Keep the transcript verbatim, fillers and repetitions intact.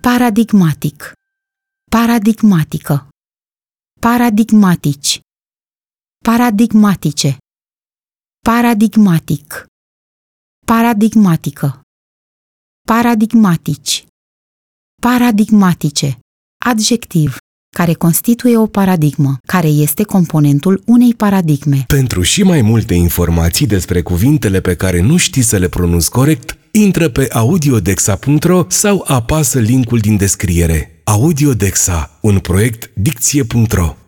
paradigmatic, paradigmatică, paradigmatici, paradigmatice, paradigmatic, paradigmatică, paradigmatici, paradigmatice, adjectiv, care constituie o paradigmă, care este componentul unei paradigme. Pentru și mai multe informații despre cuvintele pe care nu știi să le pronunți corect, intră pe audiodexa punct ro sau apasă linkul din descriere. Audiodexa, un proiect dicție punct ro.